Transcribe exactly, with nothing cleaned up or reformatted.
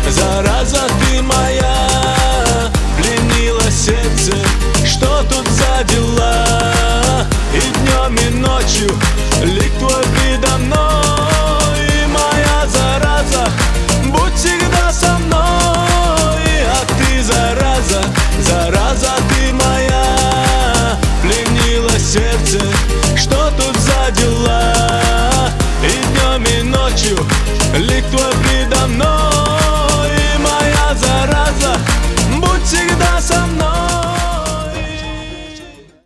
зараза ты моя. Пленила сердце, что тут за дела? И днем, и ночью лик твой предо мной. И моя зараза, будь всегда со мной. А ты зараза, зараза ты моя. Пленила сердце, что тут за дела? И днем, и ночью лик твой